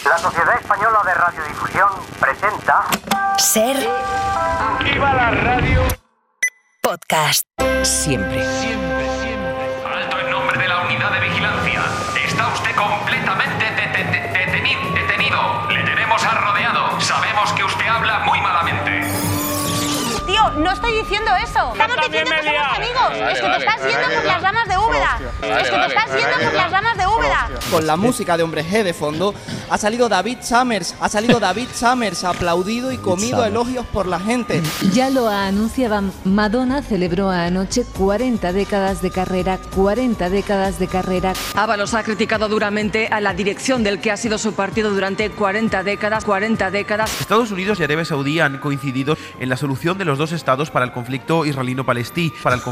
La Sociedad Española de Radiodifusión presenta... Ser... ¡Viva la radio! Podcast. Siempre. Siempre, siempre. Alto en nombre de la unidad de vigilancia. Está usted completamente detenido. Le tenemos rodeado. Sabemos que usted habla muy malamente. Tío, no estoy diciendo eso. Estamos diciendo que somos amigos. Es que te estás yendo por las ramas de Úbeda. Es que te estás yendo por las ramas de Úbeda. Con la música de Hombre G de fondo, ha salido David Summers, aplaudido y comido elogios por la gente. Ya lo anunciaban, Madonna celebró anoche 40 décadas de carrera, 40 décadas de carrera. Ábalos ha criticado duramente a la dirección del que ha sido su partido durante 40 décadas. Estados Unidos y Arabia Saudí han coincidido en la solución de los dos estados para el conflicto israelino-palestí.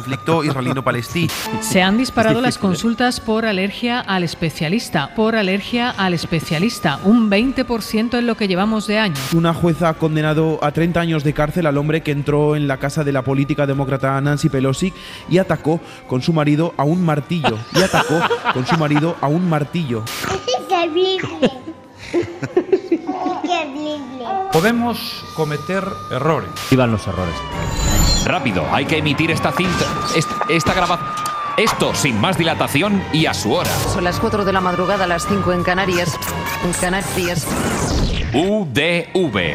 Se han disparado las consultas por alergia al especialista. Un 20% en lo que llevamos de año. Una jueza ha condenado a 30 años de cárcel al hombre que entró en la casa de la política demócrata Nancy Pelosi y atacó con su marido a un martillo. Podemos cometer errores. Vivan los errores. Rápido, hay que emitir esta cinta, esta grabación. Esto sin más dilatación y a su hora. Son las 4 de la madrugada, las 5 en Canarias. UDV.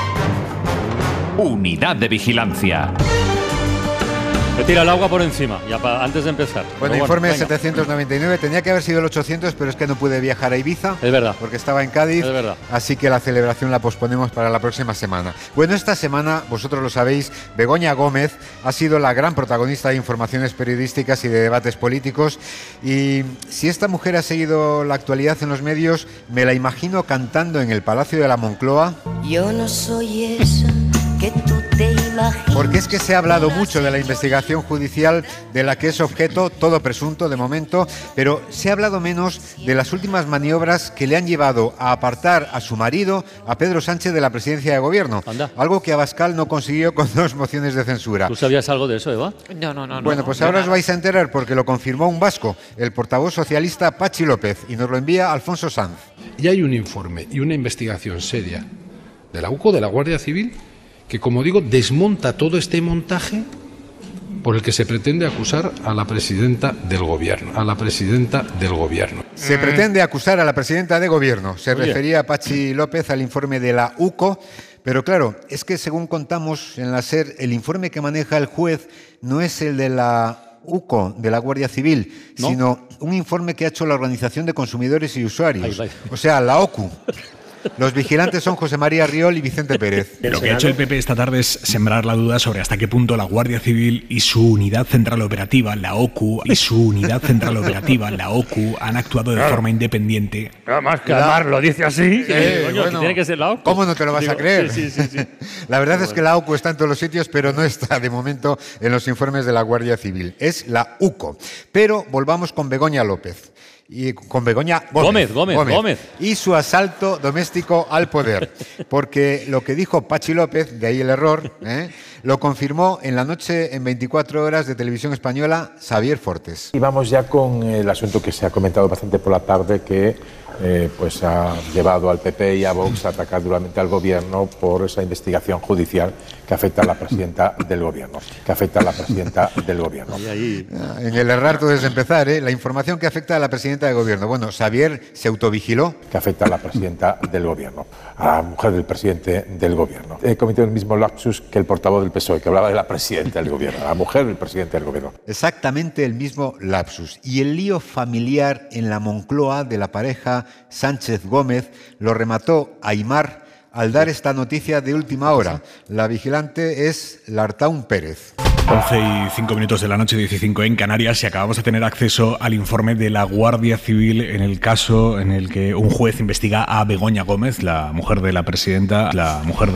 Unidad de Vigilancia. Me tira el agua por encima, antes de empezar. Bueno, informe 799, tenía que haber sido el 800, pero es que no pude viajar a Ibiza. Es verdad. Porque estaba en Cádiz. Es verdad. Así que la celebración la posponemos para la próxima semana. Bueno, esta semana, vosotros lo sabéis, Begoña Gómez ha sido la gran protagonista de informaciones periodísticas y de debates políticos. Y si esta mujer ha seguido la actualidad en los medios, me la imagino cantando en el Palacio de la Moncloa. Yo no soy esa que tú te imaginas. Porque es que se ha hablado mucho de la investigación judicial de la que es objeto, todo presunto de momento, pero se ha hablado menos de las últimas maniobras que le han llevado a apartar a su marido, a Pedro Sánchez, de la presidencia de gobierno. Anda. Algo que Abascal no consiguió con 2 mociones de censura. ¿Tú sabías algo de eso, Eva? No. Bueno, pues ahora os vais a enterar porque lo confirmó un vasco, el portavoz socialista Patxi López, y nos lo envía Alfonso Sanz. Y hay un informe y una investigación seria de la UCO, de la Guardia Civil, que, como digo, desmonta todo este montaje por el que se pretende acusar a la presidenta del gobierno. Se pretende acusar a la presidenta de gobierno. Se refería Patxi López al informe de la UCO, pero claro, es que según contamos en la SER, el informe que maneja el juez no es el de la UCO, de la Guardia Civil, ¿no? Sino un informe que ha hecho la Organización de Consumidores y Usuarios, o sea, la OCU. Los vigilantes son José María Riol y Vicente Pérez. Lo que ha hecho el PP esta tarde es sembrar la duda sobre hasta qué punto la Guardia Civil y su unidad central operativa, la OCU, han actuado de forma independiente. Nada más que Amar lo dice así. Coño, bueno, tiene que ser la OCU. ¿Cómo no te lo vas a creer? Sí. La verdad es que la OCU está en todos los sitios, pero no está de momento en los informes de la Guardia Civil. Es la UCO. Pero volvamos con Begoña López. Y con Begoña Gómez y su asalto doméstico al poder, porque lo que dijo Patxi López, de ahí el error, lo confirmó en la noche en 24 horas de Televisión Española Xavier Fortes. Y vamos ya con el asunto que se ha comentado bastante por la tarde, que pues ha llevado al PP y a Vox a atacar duramente al gobierno por esa investigación judicial que afecta a la presidenta del gobierno. En el errar todo es empezar, la información que afecta a la presidenta del gobierno. Bueno, Xavier se autovigiló. Que afecta a la presidenta del gobierno, a la mujer del presidente del gobierno. He cometido el mismo lapsus que el portavoz del PSOE, que hablaba de la presidenta del gobierno, la mujer del presidente del gobierno. Exactamente el mismo lapsus. Y el lío familiar en la Moncloa de la pareja Sánchez Gómez lo remató Aimar al dar esta noticia de última hora. La vigilante es Lartaun Pérez. 11:05 de la noche, 15 en Canarias, y acabamos de tener acceso al informe de la Guardia Civil en el caso en el que un juez investiga a Begoña Gómez, la mujer de la presidenta. La mujer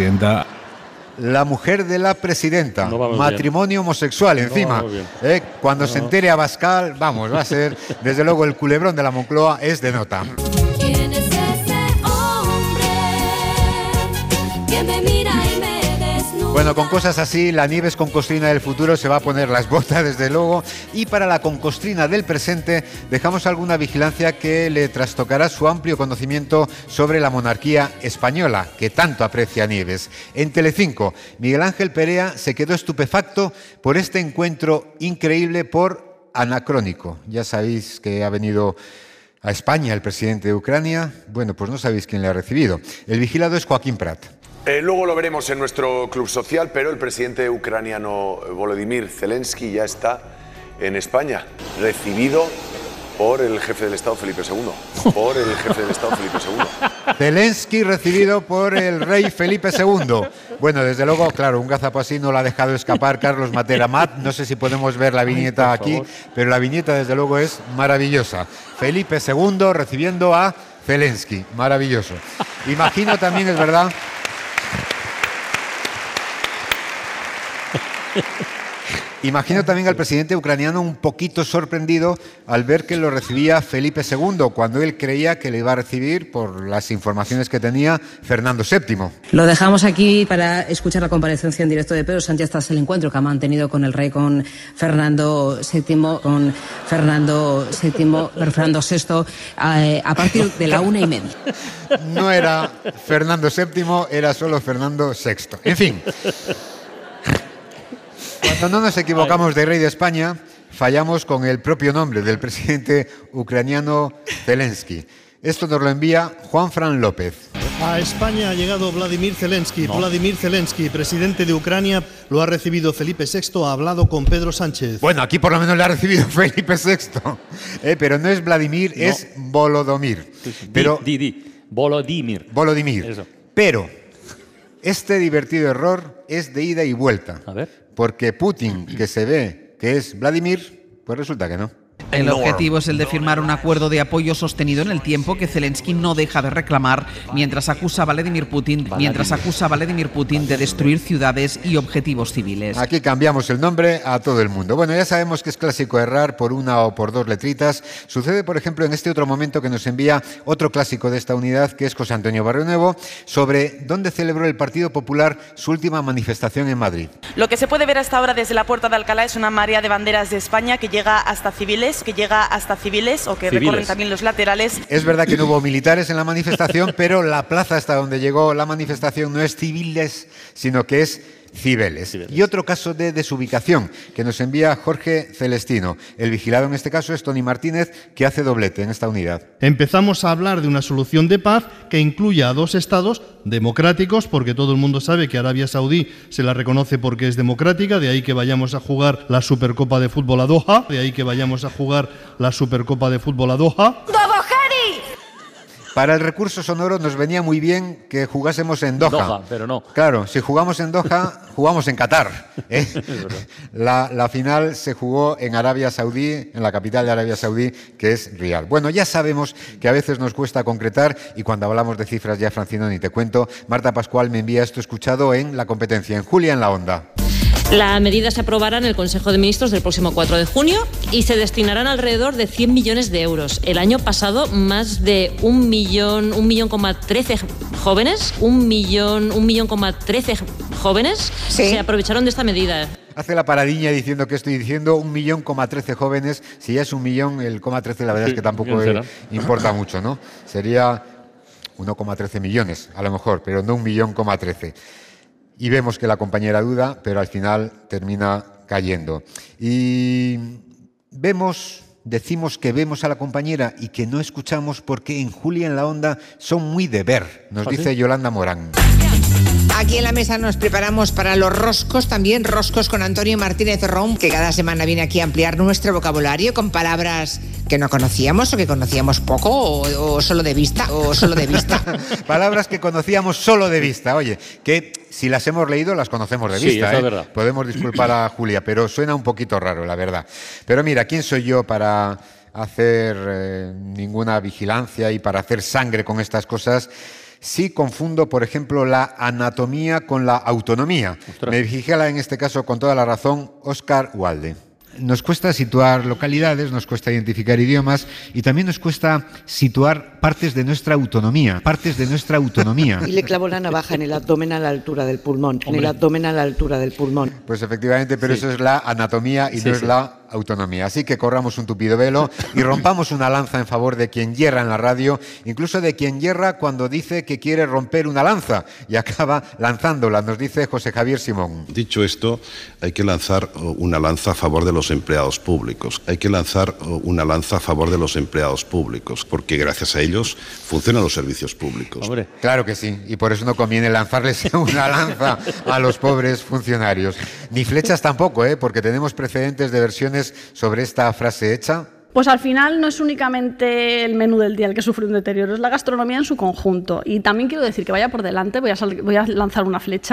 de la presidenta, no matrimonio homosexual encima. Cuando se entere Abascal, vamos, va a ser, desde luego, el culebrón de la Moncloa es de nota. ¿Quién es ese hombre que me mira y me desnuda? Bueno, con cosas así, la Nieves concostrina del futuro se va a poner las botas, desde luego, y para la concostrina del presente dejamos alguna vigilancia que le trastocará su amplio conocimiento sobre la monarquía española, que tanto aprecia Nieves. En Telecinco, Miguel Ángel Perea se quedó estupefacto por este encuentro increíble por anacrónico. Ya sabéis que ha venido a España el presidente de Ucrania. Bueno, pues no sabéis quién le ha recibido. El vigilado es Joaquín Prat. Luego lo veremos en nuestro club social, pero el presidente ucraniano Volodymyr Zelensky ya está en España, recibido por el jefe del Estado Felipe II. Por el jefe del Estado Felipe II. Zelensky recibido por el rey Felipe II. Bueno, desde luego, claro, un gazapo así no lo ha dejado escapar Carlos Matera Mat. No sé si podemos ver la viñeta aquí, pero la viñeta desde luego es maravillosa. Felipe II recibiendo a Zelensky. Maravilloso. Imagino también, es verdad... Imagino también al presidente ucraniano un poquito sorprendido al ver que lo recibía Felipe II, cuando él creía que le iba a recibir, por las informaciones que tenía, Fernando VII. Lo dejamos aquí para escuchar la comparecencia en directo de Pedro Sánchez tras el encuentro que ha mantenido con el rey, con Fernando VI, Fernando VI, a partir de la 1:30. No era Fernando VII, era solo Fernando VI. En fin... Cuando no nos equivocamos de rey de España, fallamos con el propio nombre del presidente ucraniano Zelensky. Esto nos lo envía Juan Fran López. A España ha llegado Vladimir Zelensky. Vladimir Zelensky, presidente de Ucrania, lo ha recibido Felipe VI, ha hablado con Pedro Sánchez. Bueno, aquí por lo menos le ha recibido Felipe VI. Pero no es Vladimir, no. Es Volodymyr. Pero Volodymyr. Eso. Pero este divertido error es de ida y vuelta. A ver. Porque Putin, que se ve que es Vladimir, pues resulta que no. El objetivo es el de firmar un acuerdo de apoyo sostenido en el tiempo que Zelensky no deja de reclamar mientras acusa a Vladimir Putin de destruir ciudades y objetivos civiles. Aquí cambiamos el nombre a todo el mundo. Bueno, ya sabemos que es clásico errar por una o por dos letritas. Sucede, por ejemplo, en este otro momento que nos envía otro clásico de esta unidad, que es José Antonio Barrionuevo, sobre dónde celebró el Partido Popular su última manifestación en Madrid. Lo que se puede ver hasta ahora desde la Puerta de Alcalá es una marea de banderas de España que llega hasta civiles o que recorren también los laterales. Es verdad que no hubo militares en la manifestación, pero la plaza hasta donde llegó la manifestación no es civiles, sino que es Cibeles. Y otro caso de desubicación que nos envía Jorge Celestino. El vigilado en este caso es Tony Martínez, que hace doblete en esta unidad. Empezamos a hablar de una solución de paz que incluya a dos estados democráticos, porque todo el mundo sabe que Arabia Saudí se la reconoce porque es democrática, de ahí que vayamos a jugar la Supercopa de Fútbol a Doha, Para el recurso sonoro nos venía muy bien que jugásemos en Doha. Pero no. Claro, si jugamos en Doha, jugamos en Qatar. La final se jugó en Arabia Saudí, en la capital de Arabia Saudí, que es Riad. Bueno, ya sabemos que a veces nos cuesta concretar y cuando hablamos de cifras ya, Francino, ni te cuento. Marta Pascual me envía esto escuchado en La Competencia, en Julia en la Onda. La medida se aprobará en el Consejo de Ministros del próximo 4 de junio y se destinarán alrededor de 100 millones de euros. El año pasado, más de 1,13 jóvenes se aprovecharon de esta medida. Hace la paradilla diciendo que estoy diciendo 1,13 jóvenes. Si ya es 1 millón, el 0,13 la verdad es que tampoco importa mucho, ¿no? Sería 1,13 millones, a lo mejor, pero no 1,13. Y vemos que la compañera duda, pero al final termina cayendo. Y decimos que vemos a la compañera y que no escuchamos porque en Julia en la Onda son muy de ver, nos dice Yolanda Morán. Aquí en la mesa nos preparamos para los roscos, también roscos con Antonio Martínez Rom, que cada semana viene aquí a ampliar nuestro vocabulario con palabras que no conocíamos o que conocíamos poco o solo de vista. Palabras que conocíamos solo de vista. Oye, que si las hemos leído las conocemos de vista. Sí, es verdad. Podemos disculpar a Julia, pero suena un poquito raro, la verdad. Pero mira, ¿quién soy yo para hacer ninguna vigilancia y para hacer sangre con estas cosas? Sí confundo, por ejemplo, la anatomía con la autonomía. Ostras. Me vigila en este caso con toda la razón Oscar Wilde. nos cuesta situar localidades, nos cuesta identificar idiomas y también nos cuesta situar partes de nuestra autonomía. Y le clavó la navaja en el abdomen a la altura del pulmón. En el abdomen a la altura del pulmón. Pues efectivamente, pero eso es la anatomía y no es la autonomía. Así que corramos un tupido velo y rompamos una lanza en favor de quien yerra en la radio, incluso de quien yerra cuando dice que quiere romper una lanza y acaba lanzándola, nos dice José Javier Simón. Dicho esto, hay que lanzar una lanza a favor de los empleados públicos. Hay que lanzar una lanza a favor de los empleados públicos, porque gracias a ellos funcionan los servicios públicos. Hombre. Claro que sí, y por eso no conviene lanzarles una lanza a los pobres funcionarios. Ni flechas tampoco, porque tenemos precedentes de versiones sobre esta frase hecha. Pues al final no es únicamente el menú del día el que sufre un deterioro, es la gastronomía en su conjunto. Y también quiero decir que vaya por delante, voy a lanzar una flecha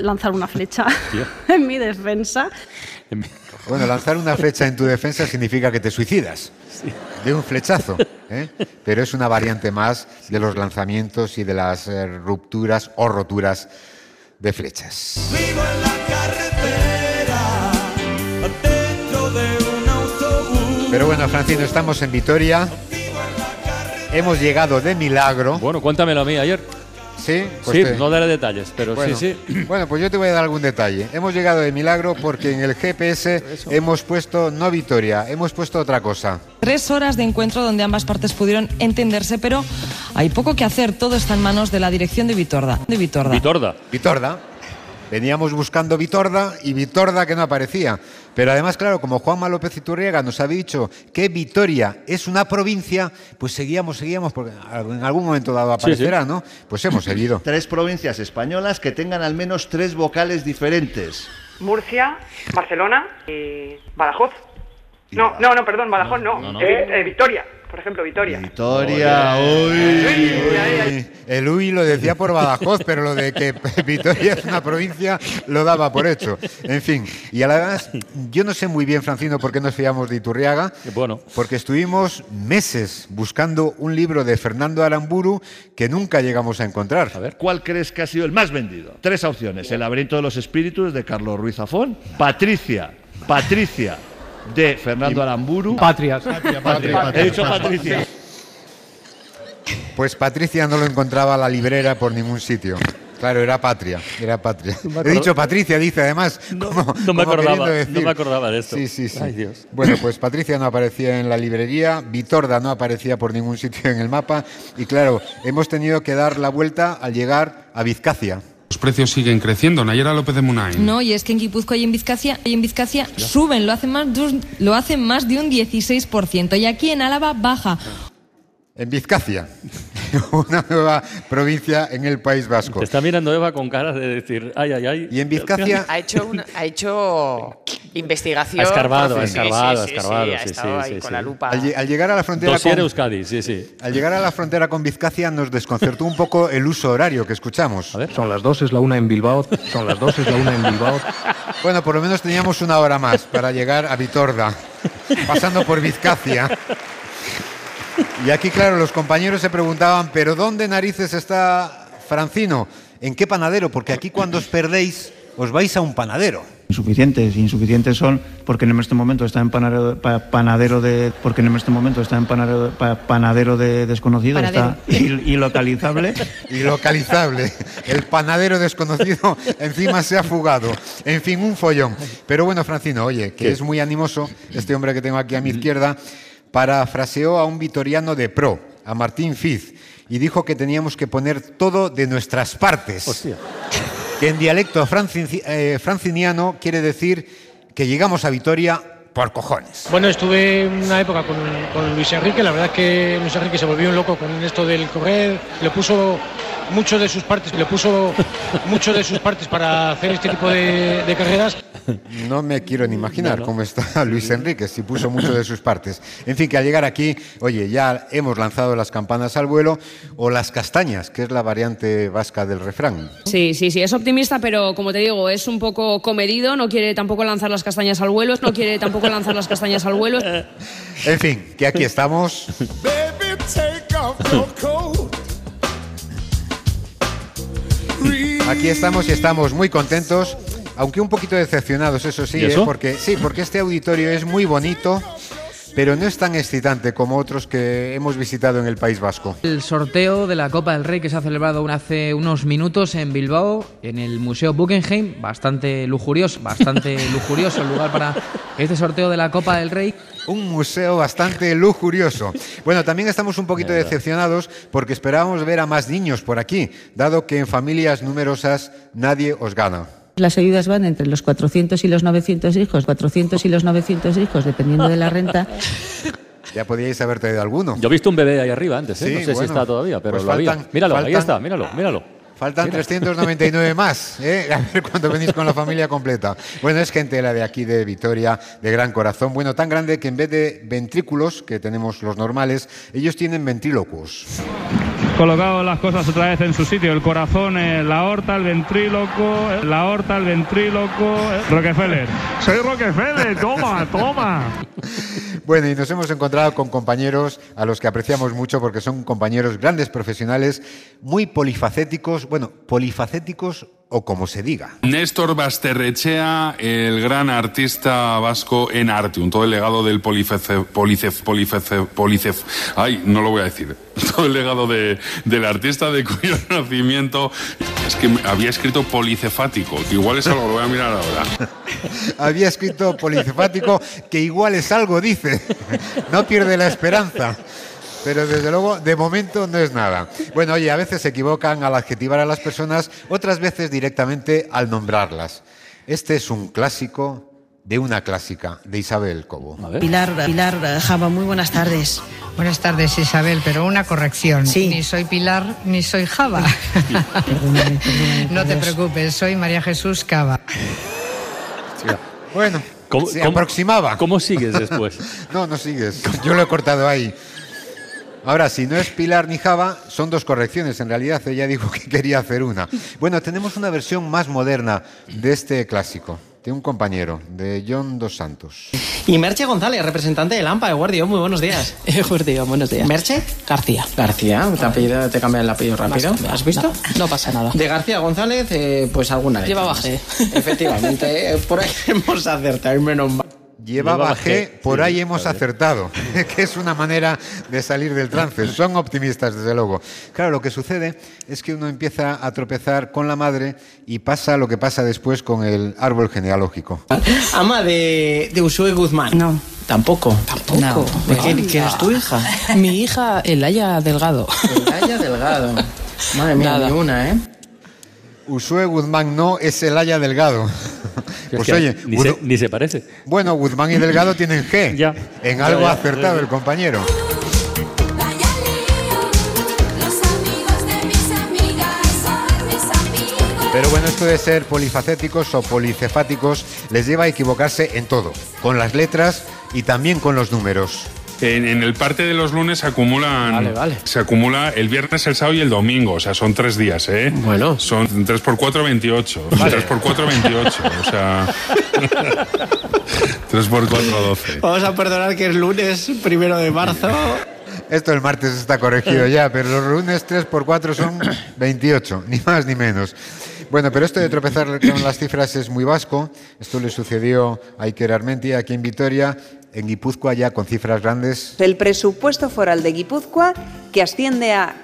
en mi defensa. Bueno, lanzar una flecha en tu defensa significa que te suicidas de un flechazo, pero es una variante más de los lanzamientos y de las rupturas o roturas de flechas. Vivo en la carretera, dentro de un autobús. Pero bueno, Francino, estamos en Vitoria. Hemos llegado de milagro. Bueno, cuéntamelo a mí ayer. Sí, pues sí, no daré detalles, pero bueno, sí. Bueno, pues yo te voy a dar algún detalle. Hemos llegado de milagro porque en el GPS hemos puesto no Vitoria, hemos puesto otra cosa. 3 horas de encuentro donde ambas partes pudieron entenderse, pero hay poco que hacer. Todo está en manos de la dirección de Vitorda. Vitorda. Veníamos buscando Vitorda y Vitorda que no aparecía. Pero además, claro, como Juanma López Iturriaga nos había dicho que Vitoria es una provincia, pues seguíamos, porque en algún momento dado aparecerá, sí. ¿No? Pues hemos seguido. 3 provincias españolas que tengan al menos 3 vocales diferentes. Murcia, Barcelona y Badajoz. Perdón, Badajoz no. Vitoria. Por ejemplo, Vitoria. El uy lo decía por Badajoz, pero lo de que Vitoria es una provincia lo daba por hecho. En fin, y además, yo no sé muy bien, Francino, por qué nos fiamos de Iturriaga. Bueno. Porque estuvimos meses buscando un libro de Fernando Aramburu que nunca llegamos a encontrar. A ver, ¿cuál crees que ha sido el más vendido? 3 opciones. El laberinto de los espíritus de Carlos Ruiz Zafón. Patricia. De Fernando Aramburu. Patria. He dicho Patricia. Pues Patricia no lo encontraba la librera por ningún sitio. Claro, era Patria. He dicho Patricia, dice además. No me acordaba de esto. Sí. Ay, Dios. Bueno, pues Patricia no aparecía en la librería, Vitorda no aparecía por ningún sitio en el mapa y claro, hemos tenido que dar la vuelta al llegar a Vizcacia. Los precios siguen creciendo, Nayera López de Munain. No, y es que en Guipúzcoa y en Vizcacia suben, lo hacen más de un 16%, y aquí en Álava baja. En Vizcacia, una nueva provincia en el País Vasco. Te está mirando Eva con cara de decir, ay. Y en Vizcacia ha hecho investigación. Ha escarbado, ha estado ahí con la lupa. Al llegar a la frontera con Euskadi, sí. Al llegar a la frontera con Vizcacia nos desconcertó un poco el uso horario que escuchamos. A ver. Son las 2, es la 1 en Bilbao. Bueno, por lo menos teníamos una hora más para llegar a Vitorda, pasando por Vizcacia. Y aquí, claro, los compañeros se preguntaban, ¿pero dónde narices está Francino? ¿En qué panadero? Porque aquí cuando os perdéis, os vais a un panadero. Insuficientes son porque en este momento está en panadero de desconocido, está ilocalizable. Ilocalizable. El panadero desconocido encima se ha fugado. En fin, un follón. Pero bueno, Francino, oye, que es muy animoso este hombre que tengo aquí a mi izquierda, parafraseó a un vitoriano de pro, a Martín Fiz, y dijo que teníamos que poner todo de nuestras partes. Hostia. Que en dialecto franciniano quiere decir que llegamos a Vitoria por cojones. Bueno, estuve una época con Luis Enrique, la verdad que Luis Enrique se volvió un loco con esto del correr, le puso mucho de sus partes para hacer este tipo de carreras. No me quiero ni imaginar cómo está Luis Enrique, si puso mucho de sus partes. En fin, que al llegar aquí, oye, ya hemos lanzado las campanas al vuelo, o las castañas, que es la variante vasca del refrán. Sí, es optimista, pero como te digo, es un poco comedido, no quiere tampoco lanzar las castañas al vuelo, En fin, que aquí estamos. Aquí estamos y estamos muy contentos aunque un poquito decepcionados, eso sí, ¿Y eso? porque este auditorio es muy bonito, pero no es tan excitante como otros que hemos visitado en el País Vasco. El sorteo de la Copa del Rey que se ha celebrado hace unos minutos en Bilbao, en el Museo Guggenheim, bastante lujurioso el lugar para este sorteo de la Copa del Rey. Un museo bastante lujurioso. Bueno, también estamos un poquito decepcionados porque esperábamos ver a más niños por aquí, dado que en familias numerosas nadie os gana. Las ayudas van entre los 400 y los 900 hijos, 400 y los 900 hijos, dependiendo de la renta. Ya podíais haber traído alguno. Yo he visto un bebé ahí arriba antes, ¿eh? Sí, No sé bueno, si está todavía, pero pues lo había. Míralo, ahí está, míralo. Faltan Mira. 399 más, ¿eh? A ver cuándo venís con la familia completa. Bueno, es gente la de aquí de Vitoria, de gran corazón. Bueno, tan grande que en vez de ventrículos, que tenemos los normales, ellos tienen ventrílocos. Colocado las cosas otra vez en su sitio, el corazón, la aorta, el ventríloco, Rockefeller. Soy Rockefeller, toma. Bueno, y nos hemos encontrado con compañeros a los que apreciamos mucho porque son compañeros grandes profesionales, muy polifacéticos, o como se diga. Néstor Basterrechea, el gran artista vasco en Artium, todo el legado del ay, no lo voy a decir. Todo el legado del artista de cuyo nacimiento es que había escrito policefático, que igual es algo, lo voy a mirar ahora. Había escrito policefático, que igual es algo, dice. No pierde la esperanza. Pero desde luego, de momento no es nada. Bueno, oye, a veces se equivocan al adjetivar a las personas, otras veces directamente al nombrarlas. Este es un clásico de una clásica, de Isabel Cobo. Pilar Java, muy buenas tardes. Buenas tardes, Isabel, pero una corrección. Sí. Ni soy Pilar, ni soy Java. Perdóname, No te preocupes, soy María Jesús Cava. Bueno, se aproximaba. ¿Cómo sigues después? No sigues. Yo lo he cortado ahí. Ahora, si no es Pilar ni Java, son dos correcciones. En realidad, ella dijo que quería hacer una. Bueno, tenemos una versión más moderna de este clásico, de un compañero, de John Dos Santos. Y Merche González, representante de Lampa de Guardia. Muy buenos días. Guardia, buenos días. ¿Merche? García. García, te cambian el apellido rápido. ¿Has visto? No pasa nada. De García González, pues alguna vez. Lleva bajé. Efectivamente, por ahí hemos acertado, menos mal. Llevaba G, por ahí hemos acertado, que es una manera de salir del trance. Son optimistas, desde luego. Claro, lo que sucede es que uno empieza a tropezar con la madre y pasa lo que pasa después con el árbol genealógico. Ama de Usue Guzmán. No. Tampoco. No. ¿De quién es tu hija? Mi hija, Elaya Delgado. Elaya Delgado. Madre mía, ni una, ¿eh? Usue Guzmán no, es Elaya Delgado. Pues oye, ni se parece. Bueno, Guzmán y Delgado tienen G. Ya. En algo acertado el compañero. Pero bueno, esto de ser polifacéticos o policefáticos les lleva a equivocarse en todo, con las letras y también con los números. En el parte de los lunes se acumulan. Vale. Se acumula el viernes, el sábado y el domingo. O sea, son 3 días, ¿eh? Bueno. Son 3 por 4, 28. Vale. 3 por 4, 28. O sea. 3 por 4, 12. Vamos a perdonar que es lunes 1 de marzo. Esto el martes está corregido ya, pero los lunes 3 por 4 son 28, ni más ni menos. Bueno, pero esto de tropezar con las cifras es muy vasco. Esto le sucedió a Iker Armentia aquí en Vitoria, en Guipúzcoa ya con cifras grandes. El presupuesto foral de Guipúzcoa, que asciende a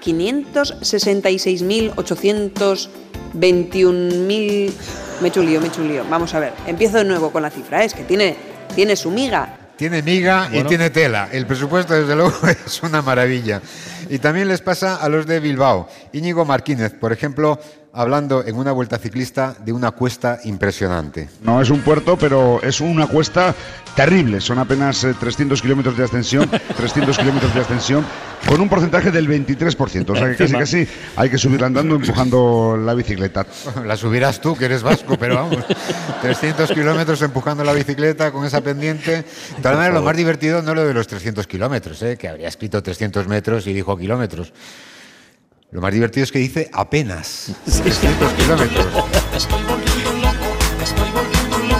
566.821.000... Me he chulío. Vamos a ver, empiezo de nuevo con la cifra. Es que tiene su miga. Tiene miga y tiene tela. El presupuesto, desde luego, es una maravilla. Y también les pasa a los de Bilbao. Íñigo Martínez, por ejemplo, hablando en una vuelta ciclista de una cuesta impresionante. No es un puerto, pero es una cuesta terrible. Son apenas 300 kilómetros de ascensión, con un porcentaje del 23%. O sea que casi hay que subir andando empujando la bicicleta. La subirás tú, que eres vasco, pero vamos, 300 kilómetros empujando la bicicleta con esa pendiente. De todas maneras, lo más divertido no es lo de los 300 kilómetros, que habría escrito 300 metros y dijo kilómetros. Lo más divertido es que dice apenas 300 kilómetros.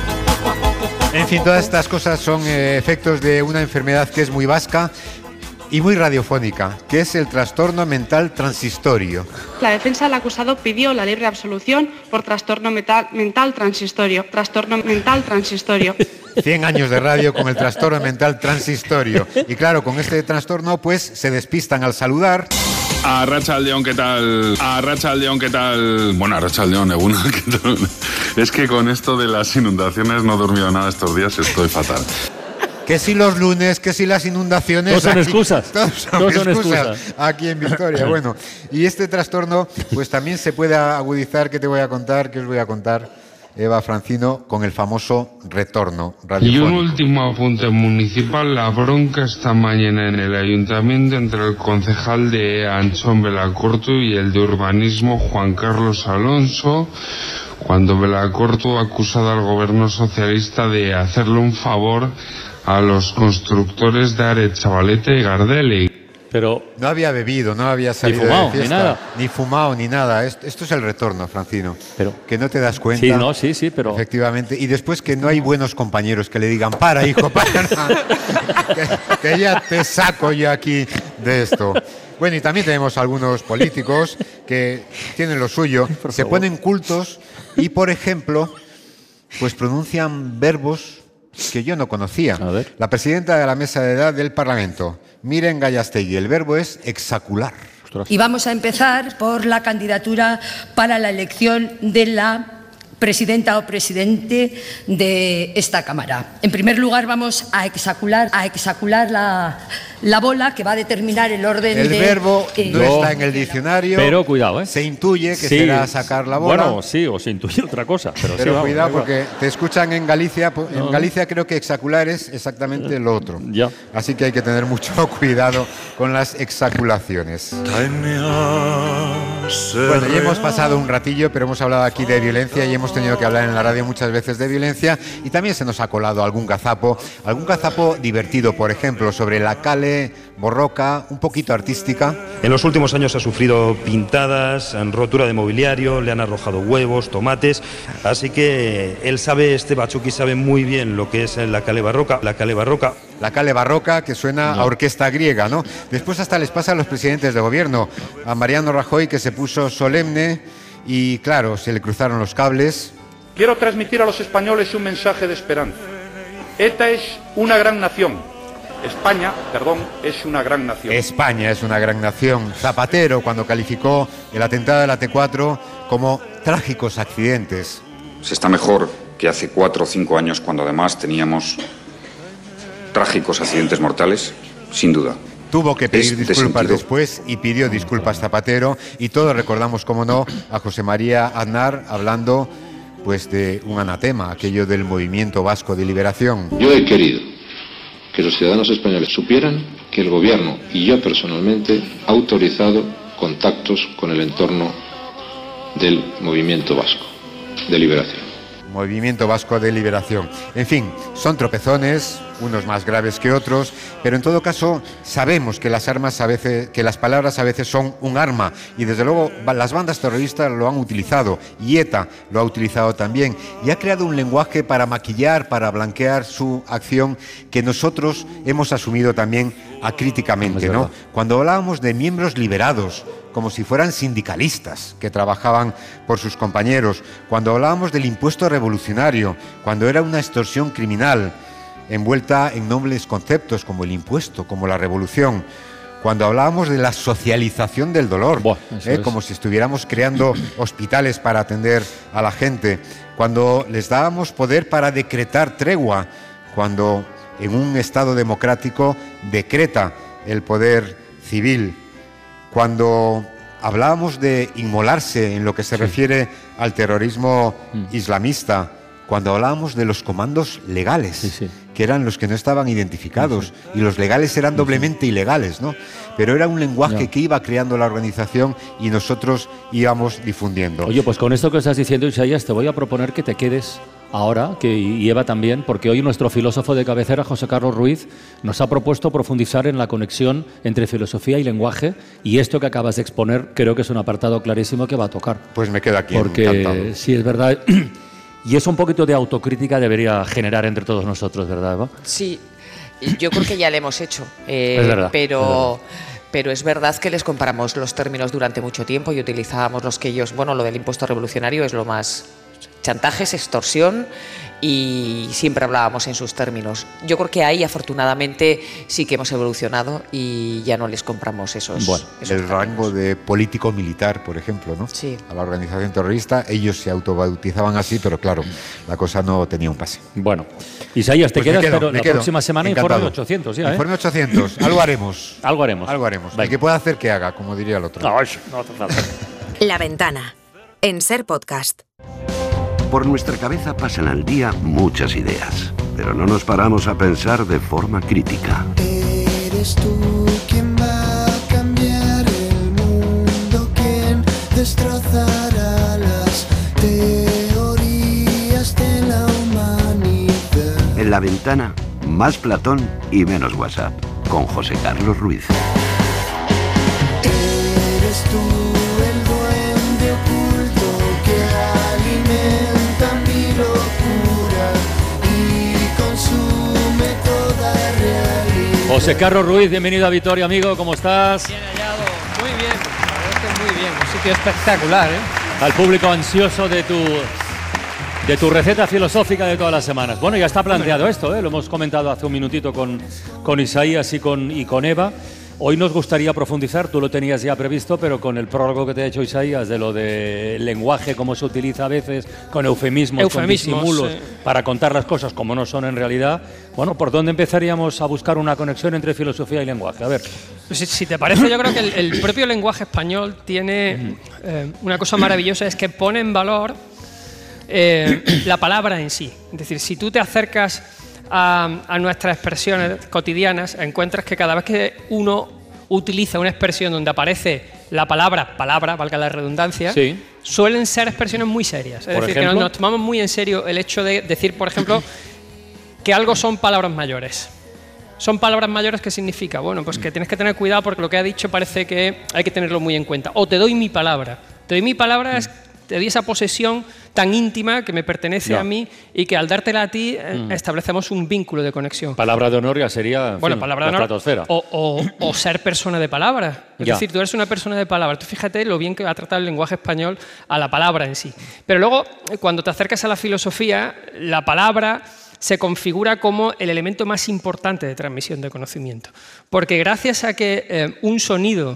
En fin, todas estas cosas son efectos de una enfermedad que es muy vasca y muy radiofónica, que es el trastorno mental transistorio. La defensa del acusado pidió la libre absolución por trastorno mental transistorio. Trastorno mental transistorio. 100 años de radio con el trastorno mental transistorio. Y claro, con este trastorno pues se despistan al saludar. Arratsaldeon, ¿qué tal? Arratsaldeon, ¿qué tal? Bueno, Arratsaldeon, Eguna, ¿qué tal? Es que con esto de las inundaciones no he dormido nada estos días, estoy fatal. Que si los lunes, que si las inundaciones... Todos son excusas. Todos son excusas aquí en Vitoria. Bueno, y este trastorno pues también se puede agudizar, ¿qué te voy a contar? ¿Qué os voy a contar, Eva Francino, con el famoso retorno radiofónico? Y un último apunte municipal, la bronca esta mañana en el ayuntamiento entre el concejal de Anchón Belacorto y el de urbanismo Juan Carlos Alonso, cuando Belacorto ha acusado al gobierno socialista de hacerle un favor a los constructores de Aretxabaleta y Gardelli. Pero no había bebido, no había salido de fiesta, ni nada, ni fumado, ni nada. Esto es el retorno, Francino. Pero que no te das cuenta. Sí, no, sí, pero efectivamente. Y después que no hay buenos compañeros que le digan, para, hijo, para, que ya te saco yo aquí de esto. Bueno, y también tenemos algunos políticos que tienen lo suyo, se ponen cultos y, por ejemplo, pues pronuncian verbos que yo no conocía. La presidenta de la mesa de edad del Parlamento, Miren Gallastegui, el verbo es exacular. Y vamos a empezar por la candidatura para la elección de la presidenta o presidente de esta Cámara. En primer lugar, vamos a exacular la bola que va a determinar el orden El verbo no está en el diccionario. Pero cuidado, se intuye que será sacar la bola. Bueno, sí, o se intuye otra cosa. Pero sí, cuidado, porque te escuchan en Galicia. En Galicia creo que exacular es exactamente lo otro. Ya. Así que hay que tener mucho cuidado con las exaculaciones. Bueno, ya hemos pasado un ratillo, pero hemos hablado aquí de violencia y hemos tenido que hablar en la radio muchas veces de violencia, y también se nos ha colado algún gazapo divertido, por ejemplo, sobre la Kale Borroka, un poquito artística. En los últimos años ha sufrido pintadas, rotura de mobiliario, le han arrojado huevos, tomates, así que él sabe, este Bachuki sabe muy bien lo que es la Kale Barroca. La Kale Barroca, que suena a orquesta griega, ¿no? Después hasta les pasa a los presidentes de gobierno, a Mariano Rajoy, que se puso solemne y, claro, se le cruzaron los cables. Quiero transmitir a los españoles un mensaje de esperanza. ETA es una gran nación. España es una gran nación. España es una gran nación. Zapatero, cuando calificó el atentado de la T4 como trágicos accidentes. Se está mejor que hace 4 o 5 años, cuando además teníamos trágicos accidentes mortales, sin duda. Tuvo que pedir disculpas después y pidió disculpas Zapatero, y todos recordamos, como no, a José María Aznar hablando pues de un anatema, aquello del Movimiento Vasco de Liberación. Yo he querido que los ciudadanos españoles supieran que el gobierno y yo personalmente ha autorizado contactos con el entorno del Movimiento Vasco de Liberación. Movimiento Vasco de Liberación. En fin, son tropezones, unos más graves que otros, pero en todo caso sabemos que las palabras a veces son un arma, y desde luego las bandas terroristas lo han utilizado, y ETA lo ha utilizado también, y ha creado un lenguaje para maquillar, para blanquear su acción, que nosotros hemos asumido también acríticamente, ¿no? Cuando hablábamos de miembros liberados, como si fueran sindicalistas que trabajaban por sus compañeros, cuando hablábamos del impuesto revolucionario, cuando era una extorsión criminal envuelta en nobles conceptos como el impuesto, como la revolución, cuando hablábamos de la socialización del dolor, como si estuviéramos creando hospitales para atender a la gente, cuando les dábamos poder para decretar tregua, cuando en un Estado democrático decreta el poder civil, cuando hablábamos de inmolarse en lo que se refiere al terrorismo islamista, cuando hablábamos de los comandos legales, que eran los que no estaban identificados, y los legales eran doblemente ilegales, ¿no? Pero era un lenguaje que iba creando la organización y nosotros íbamos difundiendo. Oye, pues con esto que estás diciendo, Isaías, te voy a proponer que te quedes ahora, y Eva también, porque hoy nuestro filósofo de cabecera, José Carlos Ruiz, nos ha propuesto profundizar en la conexión entre filosofía y lenguaje, y esto que acabas de exponer creo que es un apartado clarísimo que va a tocar. Pues me quedo aquí porque encantado. Sí, es verdad. Y eso un poquito de autocrítica debería generar entre todos nosotros, ¿verdad, Eva? Sí. Yo creo que ya le hemos hecho, es verdad, pero es verdad que les comparamos los términos durante mucho tiempo y utilizábamos los que ellos, bueno, lo del impuesto revolucionario es lo más chantajes, extorsión, y siempre hablábamos en sus términos. Yo creo que ahí afortunadamente sí que hemos evolucionado y ya no les compramos esos. Bueno, el rango de político militar, por ejemplo, ¿no? Sí. A la organización terrorista, ellos se autobautizaban así, pero claro, la cosa no tenía un pase. Bueno, Isaías, te quedas, pero la próxima semana encantado. Informe 800 ya, ¿eh? Informe 800, algo haremos. Algo haremos. Algo haremos. Venga. El que pueda hacer, que haga, como diría el otro. No hace falta. La Ventana, en Ser Podcast. Por nuestra cabeza pasan al día muchas ideas, pero no nos paramos a pensar de forma crítica. Eres tú quien va a cambiar el mundo, quien destrozará las teorías de la humanidad. En La Ventana, más Platón y menos WhatsApp, con José Carlos Ruiz. Eres tú el duende oculto que alimenta mi locura y consume toda realidad. José Carlos Ruiz, bienvenido a Vitoria, amigo, ¿cómo estás? Bien hallado, muy bien, la verdad es que muy bien, un sitio espectacular, ¿eh? Al público ansioso de tu receta filosófica de todas las semanas. Bueno, ya está planteado esto, ¿eh? Lo hemos comentado hace un minutito con Isaías y con Eva. Hoy nos gustaría profundizar, tú lo tenías ya previsto, pero con el prólogo que te ha hecho Isaías de lo del lenguaje, cómo se utiliza a veces, con eufemismos con disimulos, para contar las cosas como no son en realidad. Bueno, ¿por dónde empezaríamos a buscar una conexión entre filosofía y lenguaje? A ver. Si te parece, yo creo que el propio lenguaje español tiene una cosa maravillosa, es que pone en valor la palabra en sí. Es decir, si tú te acercas a nuestras expresiones cotidianas, encuentras que cada vez que uno utiliza una expresión donde aparece la palabra, valga la redundancia, sí, suelen ser expresiones muy serias. Es decir, que nos tomamos muy en serio el hecho de decir, por ejemplo, que algo son palabras mayores. ¿Son palabras mayores qué significa? Bueno, pues que tienes que tener cuidado porque lo que ha dicho parece que hay que tenerlo muy en cuenta. O te doy mi palabra. Te doy mi palabra es te doy esa posesión tan íntima que me pertenece a mí y que al dártela a ti establecemos un vínculo de conexión. Palabra de honor ya sería palabra de honor, estratosfera. O ser persona de palabra. Es decir, tú eres una persona de palabra. Tú fíjate lo bien que va a tratar el lenguaje español a la palabra en sí. Pero luego, cuando te acercas a la filosofía, la palabra se configura como el elemento más importante de transmisión de conocimiento. Porque gracias a que un sonido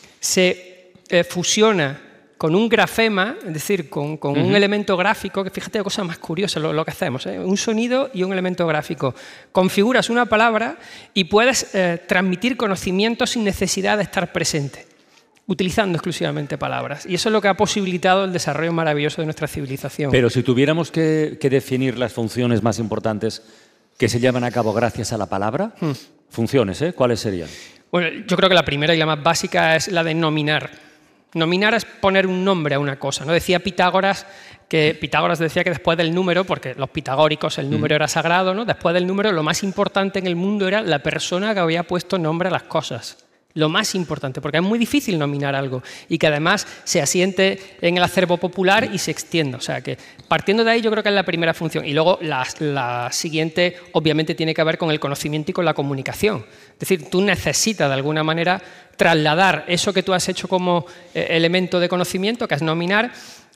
se fusiona con un grafema, es decir, con un elemento gráfico, que fíjate la cosa más curiosa lo que hacemos, un sonido y un elemento gráfico. Configuras una palabra y puedes transmitir conocimiento sin necesidad de estar presente, utilizando exclusivamente palabras. Y eso es lo que ha posibilitado el desarrollo maravilloso de nuestra civilización. Pero si tuviéramos que definir las funciones más importantes que se llevan a cabo gracias a la palabra, funciones, ¿cuáles serían? Bueno, yo creo que la primera y la más básica es la de nominar. Nominar es poner un nombre a una cosa, ¿no? Decía Pitágoras que decía que después del número, porque los pitagóricos el número era sagrado, ¿no? Después del número lo más importante en el mundo era la persona que había puesto nombre a las cosas. Lo más importante, porque es muy difícil nominar algo y que además se asiente en el acervo popular y se extienda. O sea que partiendo de ahí yo creo que es la primera función. Y luego la siguiente obviamente tiene que ver con el conocimiento y con la comunicación. Es decir, tú necesitas de alguna manera trasladar eso que tú has hecho como elemento de conocimiento, que es nominar,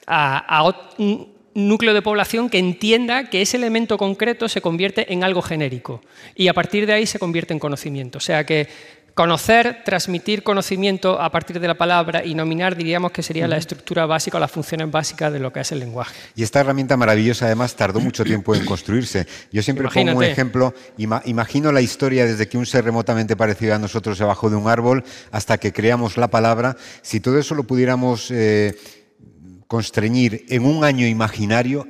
a un núcleo de población que entienda que ese elemento concreto se convierte en algo genérico y a partir de ahí se convierte en conocimiento. O sea que conocer, transmitir conocimiento a partir de la palabra y nominar, diríamos que sería la estructura básica o las funciones básicas de lo que es el lenguaje. Y esta herramienta maravillosa además tardó mucho tiempo en construirse. Yo siempre pongo un ejemplo, imagino la historia desde que un ser remotamente parecido a nosotros se bajó de un árbol hasta que creamos la palabra. Si todo eso lo pudiéramos constreñir en un año imaginario,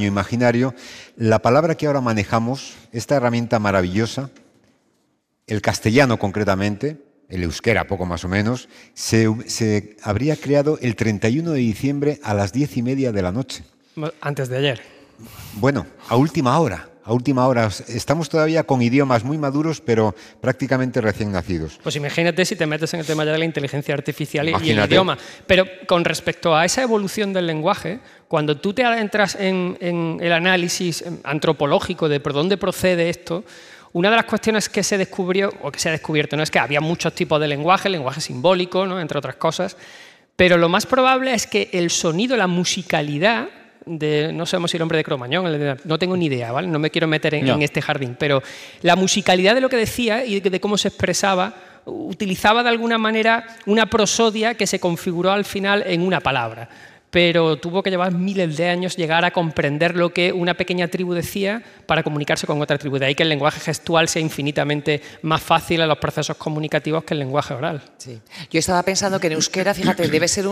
la palabra que ahora manejamos, esta herramienta maravillosa, el castellano concretamente, el euskera poco más o menos, se habría creado el 31 de diciembre a las 10:30 de la noche. Antes de ayer. Bueno, a última hora. Estamos todavía con idiomas muy maduros, pero prácticamente recién nacidos. Pues imagínate si te metes en el tema ya de la inteligencia artificial y el idioma. Pero con respecto a esa evolución del lenguaje, cuando tú te adentras en el análisis antropológico de por dónde procede esto, Una de las cuestiones que se descubrió, o que se ha descubierto, no es que había muchos tipos de lenguaje simbólico, ¿no?, entre otras cosas, pero lo más probable es que el sonido, la musicalidad, no sabemos si el hombre de Cro-Magnon, no tengo ni idea, ¿vale? No me quiero meter en este jardín, pero la musicalidad de lo que decía y de cómo se expresaba, utilizaba de alguna manera una prosodia que se configuró al final en una palabra. Pero tuvo que llevar miles de años llegar a comprender lo que una pequeña tribu decía para comunicarse con otra tribu. De ahí que el lenguaje gestual sea infinitamente más fácil en los procesos comunicativos que el lenguaje oral. Sí. Yo estaba pensando que en euskera, fíjate, debe ser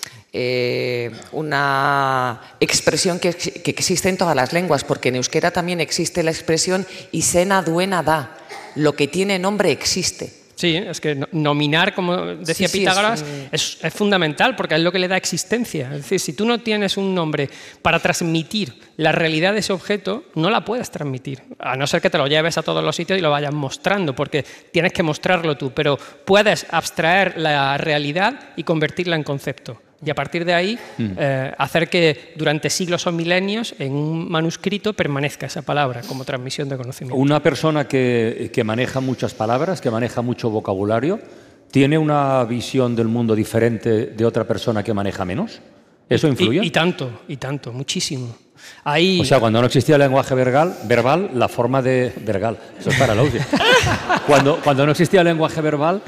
una expresión que existe en todas las lenguas, porque en euskera también existe la expresión izena duena da, lo que tiene nombre existe. Sí, es que nominar, como decía Pitágoras, es fundamental porque es lo que le da existencia. Es decir, si tú no tienes un nombre para transmitir la realidad de ese objeto, no la puedes transmitir, a no ser que te lo lleves a todos los sitios y lo vayas mostrando, porque tienes que mostrarlo tú, pero puedes abstraer la realidad y convertirla en concepto. Y a partir de ahí, hacer que durante siglos o milenios en un manuscrito permanezca esa palabra como transmisión de conocimiento. Una persona que maneja muchas palabras, que maneja mucho vocabulario, ¿tiene una visión del mundo diferente de otra persona que maneja menos? ¿Eso influye? Y tanto, muchísimo. O sea, cuando no existía el lenguaje verbal, la forma de... Verbal, eso es para la audiencia. Cuando no existía el lenguaje verbal,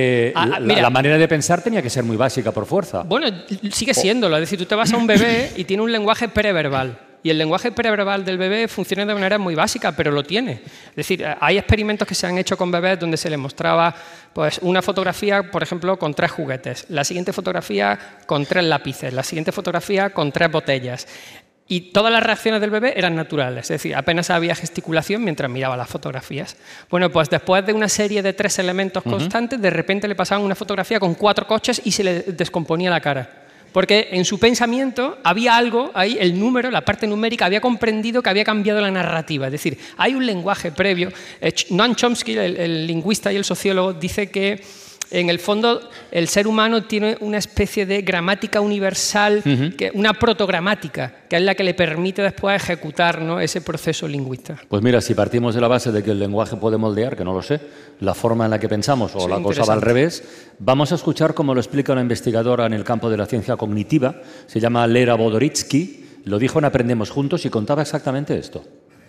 la manera de pensar tenía que ser muy básica por fuerza. Bueno, sigue siéndolo. Es decir, tú te vas a un bebé y tiene un lenguaje preverbal. Y el lenguaje preverbal del bebé funciona de manera muy básica, pero lo tiene. Es decir, hay experimentos que se han hecho con bebés donde se les mostraba pues, una fotografía, por ejemplo, con 3 juguetes, la siguiente fotografía con 3 lápices, la siguiente fotografía con 3 botellas. Y todas las reacciones del bebé eran naturales, es decir, apenas había gesticulación mientras miraba las fotografías. Bueno, pues después de una serie de 3 elementos constantes, de repente le pasaban una fotografía con 4 coches y se le descomponía la cara. Porque en su pensamiento había algo ahí, el número, la parte numérica, había comprendido que había cambiado la narrativa. Es decir, hay un lenguaje previo. Noam Chomsky, el lingüista y el sociólogo, dice que en el fondo el ser humano tiene una especie de gramática universal, una protogramática, que es la que le permite después ejecutar, ¿no?, ese proceso lingüista. Pues mira, si partimos de la base de que el lenguaje puede moldear, que no lo sé, la forma en la que pensamos o la cosa va al revés, vamos a escuchar cómo lo explica una investigadora en el campo de la ciencia cognitiva, se llama Lera Bodoritsky, lo dijo en Aprendemos Juntos y contaba exactamente esto.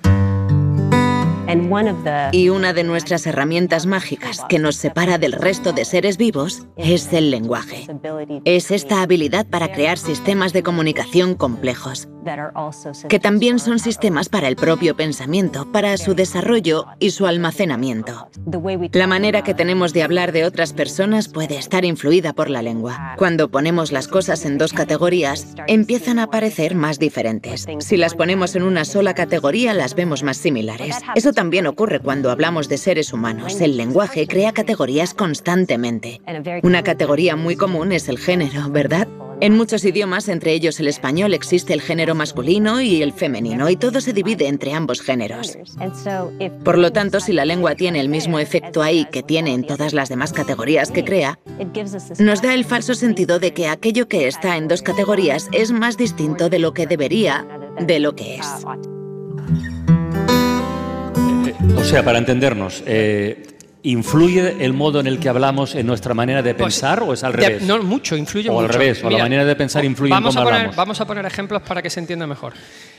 Y una de nuestras herramientas mágicas que nos separa del resto de seres vivos es el lenguaje. Es esta habilidad para crear sistemas de comunicación complejos, que también son sistemas para el propio pensamiento, para su desarrollo y su almacenamiento. La manera que tenemos de hablar de otras personas puede estar influida por la lengua. Cuando ponemos las cosas en 2 categorías, empiezan a parecer más diferentes. Si las ponemos en una sola categoría, las vemos más similares. Eso también ocurre cuando hablamos de seres humanos. El lenguaje crea categorías constantemente. Una categoría muy común es el género, ¿verdad? En muchos idiomas, entre ellos el español, existe el género masculino y el femenino, y todo se divide entre ambos géneros. Por lo tanto, si la lengua tiene el mismo efecto ahí que tiene en todas las demás categorías que crea, nos da el falso sentido de que aquello que está en 2 categorías es más distinto de lo que debería, de lo que es. O sea, para entendernos, ¿influye el modo en el que hablamos en nuestra manera de pensar o es al revés? No, mucho, influye mucho. O al revés, o la manera de pensar influye en cómo hablamos. Vamos a poner ejemplos para que se entienda mejor.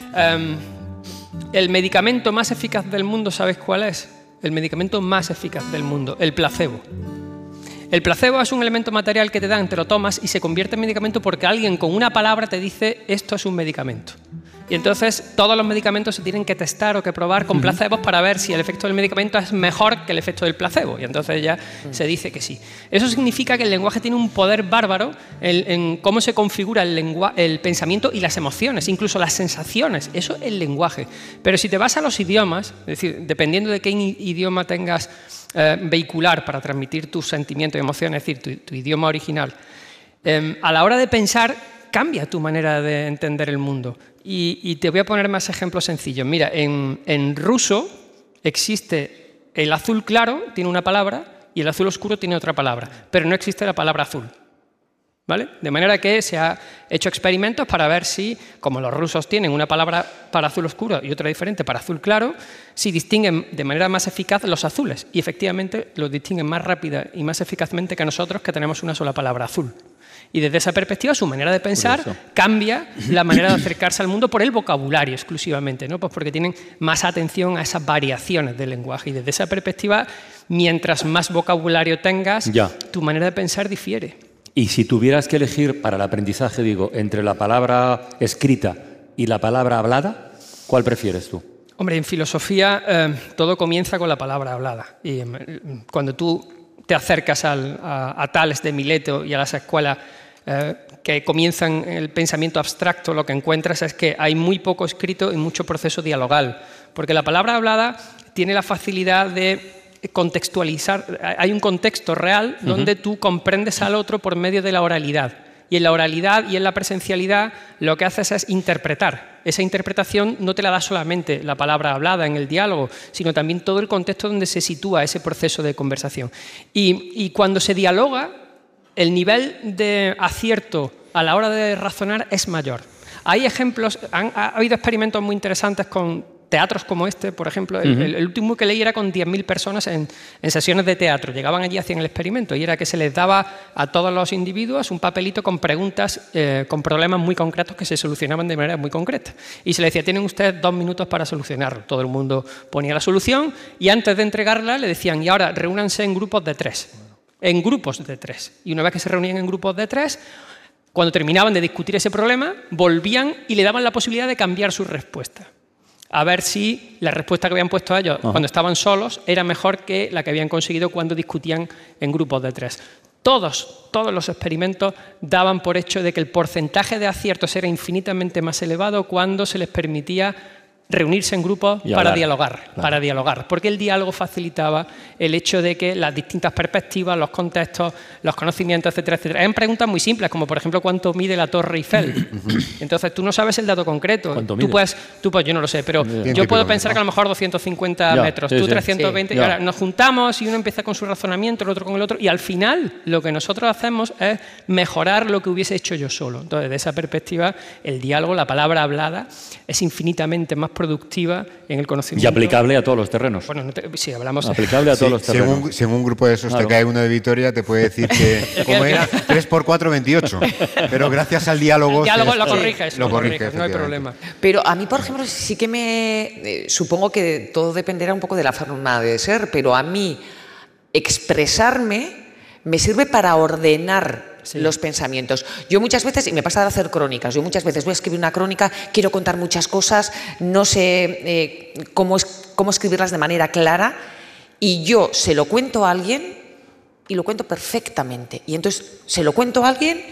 El medicamento más eficaz del mundo, ¿sabes cuál es? El medicamento más eficaz del mundo, el placebo. El placebo es un elemento material que te dan, te lo tomas y se convierte en medicamento porque alguien con una palabra te dice esto es un medicamento. Y entonces todos los medicamentos se tienen que testar o que probar con placebos para ver si el efecto del medicamento es mejor que el efecto del placebo. Y entonces ya se dice que sí. Eso significa que el lenguaje tiene un poder bárbaro en cómo se configura el pensamiento y las emociones, incluso las sensaciones. Eso es el lenguaje. Pero si te vas a los idiomas, es decir, dependiendo de qué idioma tengas vehicular para transmitir tus sentimientos y emociones, es decir, tu idioma original, a la hora de pensar cambia tu manera de entender el mundo. Y te voy a poner más ejemplos sencillos. Mira, en ruso existe el azul claro, tiene una palabra, y el azul oscuro tiene otra palabra, pero no existe la palabra azul. ¿vale? De manera que se ha hecho experimentos para ver si, como los rusos tienen una palabra para azul oscuro y otra diferente para azul claro, si distinguen de manera más eficaz los azules. Y efectivamente los distinguen más rápida y más eficazmente que nosotros, que tenemos una sola palabra, azul. Y desde esa perspectiva, su manera de pensar cambia la manera de acercarse al mundo por el vocabulario exclusivamente, ¿no? Pues porque tienen más atención a esas variaciones del lenguaje. Y desde esa perspectiva, mientras más vocabulario tengas, tu manera de pensar difiere. Y si tuvieras que elegir para el aprendizaje, digo, entre la palabra escrita y la palabra hablada, ¿cuál prefieres tú? Hombre, en filosofía todo comienza con la palabra hablada. Y cuando tú te acercas a Tales de Mileto y a las escuelas que comienzan el pensamiento abstracto, lo que encuentras es que hay muy poco escrito y mucho proceso dialogal. Porque la palabra hablada tiene la facilidad de contextualizar, hay un contexto real donde tú comprendes al otro por medio de la oralidad. Y en la oralidad y en la presencialidad lo que haces es interpretar. Esa interpretación no te la da solamente la palabra hablada en el diálogo, sino también todo el contexto donde se sitúa ese proceso de conversación. Y cuando se dialoga, el nivel de acierto a la hora de razonar es mayor. Hay ejemplos, ha habido experimentos muy interesantes con teatros como este, por ejemplo. El último que leí era con 10.000 personas en sesiones de teatro. Llegaban allí, hacían el experimento y era que se les daba a todos los individuos un papelito con preguntas, con problemas muy concretos que se solucionaban de manera muy concreta. Y se les decía, tienen ustedes 2 minutos para solucionarlo. Todo el mundo ponía la solución y antes de entregarla le decían, y ahora reúnanse en grupos de 3. En grupos de 3. Y una vez que se reunían en grupos de 3, cuando terminaban de discutir ese problema, volvían y le daban la posibilidad de cambiar su respuesta. A ver si la respuesta que habían puesto ellos cuando estaban solos era mejor que la que habían conseguido cuando discutían en grupos de 3. Todos los experimentos daban por hecho de que el porcentaje de aciertos era infinitamente más elevado cuando se les permitía reunirse en grupos para dialogar, porque el diálogo facilitaba el hecho de que las distintas perspectivas, los contextos, los conocimientos, etcétera, etcétera. Eran preguntas muy simples, como por ejemplo, ¿cuánto mide la Torre Eiffel? Entonces tú no sabes el dato concreto. Tú pues yo no lo sé, pero yo puedo pensar que a lo mejor 250 metros, tú 320, y ahora nos juntamos y uno empieza con su razonamiento, el otro con el otro, y al final lo que nosotros hacemos es mejorar lo que hubiese hecho yo solo. Entonces, de esa perspectiva, el diálogo, la palabra hablada, es infinitamente más productiva en el conocimiento. Y aplicable a todos los terrenos. Bueno, si hablamos... Aplicable a todos los terrenos. Según un grupo de esos te cae uno de Vitoria, te puede decir que, como era, 3 por 4, 28. Pero gracias al diálogo... El diálogo lo corriges, no hay problema. Pero a mí, por ejemplo, sí que supongo que todo dependerá un poco de la forma de ser, pero a mí expresarme me sirve para ordenar los pensamientos. Yo muchas veces, y me pasa de hacer crónicas, yo muchas veces voy a escribir una crónica, quiero contar muchas cosas, no sé cómo escribirlas de manera clara, y yo se lo cuento a alguien y lo cuento perfectamente. Y entonces se lo cuento a alguien